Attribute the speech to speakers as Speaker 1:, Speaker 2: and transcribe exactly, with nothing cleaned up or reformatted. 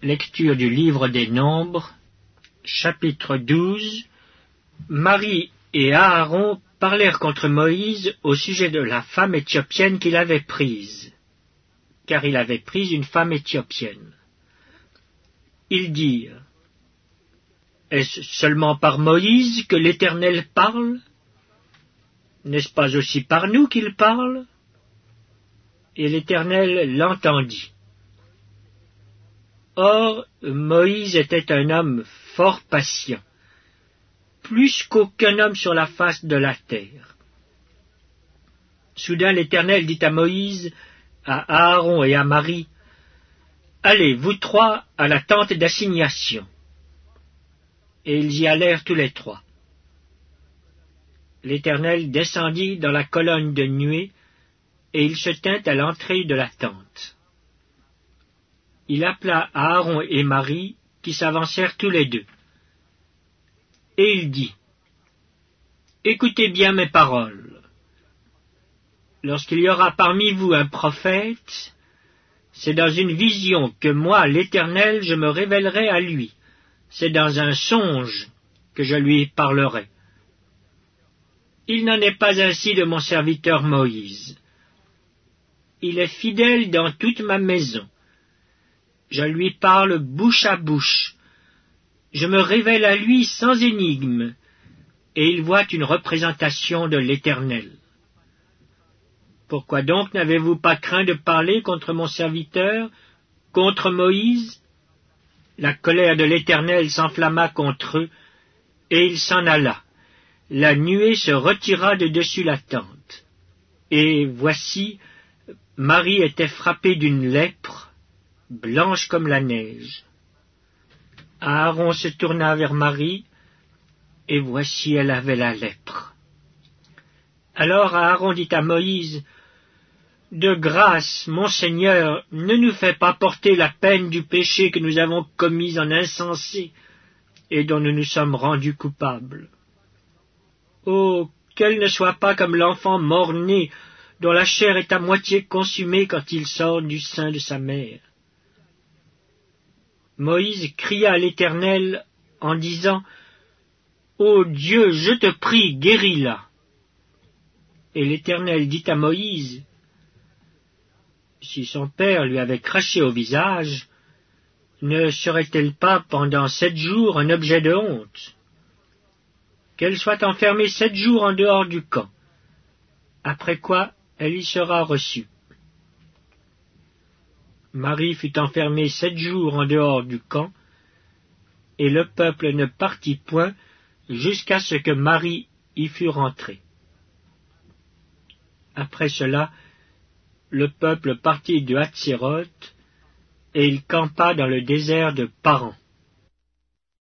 Speaker 1: Lecture du livre des Nombres, chapitre douze. Marie et Aaron parlèrent contre Moïse au sujet de la femme éthiopienne qu'il avait prise, car il avait pris une femme éthiopienne. Ils dirent: Est-ce seulement par Moïse que l'Éternel parle? N'est-ce pas aussi par nous qu'il parle? Et l'Éternel l'entendit. Or, Moïse était un homme fort patient, plus qu'aucun homme sur la face de la terre. Soudain l'Éternel dit à Moïse, à Aaron et à Marie: Allez, vous trois, à la tente d'assignation. Et ils y allèrent tous les trois. L'Éternel descendit dans la colonne de nuée, et il se tint à l'entrée de la tente. Il appela Aaron et Marie, qui s'avancèrent tous les deux. Et il dit: Écoutez bien mes paroles. Lorsqu'il y aura parmi vous un prophète, c'est dans une vision que moi, l'Éternel, je me révélerai à lui. C'est dans un songe que je lui parlerai. Il n'en est pas ainsi de mon serviteur Moïse. Il est fidèle dans toute ma maison. Je lui parle bouche à bouche. Je me révèle à lui sans énigme, et il voit une représentation de l'Éternel. Pourquoi donc n'avez-vous pas craint de parler contre mon serviteur, contre Moïse? La colère de l'Éternel s'enflamma contre eux, et il s'en alla. La nuée se retira de dessus la tente. Et voici, Marie était frappée d'une lèpre, blanche comme la neige. Aaron se tourna vers Marie, et voici elle avait la lèpre. Alors Aaron dit à Moïse: De grâce, mon Seigneur, ne nous fais pas porter la peine du péché que nous avons commis en insensé, et dont nous nous sommes rendus coupables. Oh, qu'elle ne soit pas comme l'enfant mort-né, dont la chair est à moitié consumée quand il sort du sein de sa mère. Moïse cria à l'Éternel en disant: Ô Dieu, je te prie, guéris-la. Et l'Éternel dit à Moïse: Si son père lui avait craché au visage, ne serait-elle pas pendant sept jours un objet de honte? Qu'elle soit enfermée sept jours en dehors du camp, après quoi elle y sera reçue. Marie fut enfermée sept jours en dehors du camp, et le peuple ne partit point jusqu'à ce que Marie y fût rentrée. Après cela, le peuple partit de Hatséroth, et il campa dans le désert de Paran.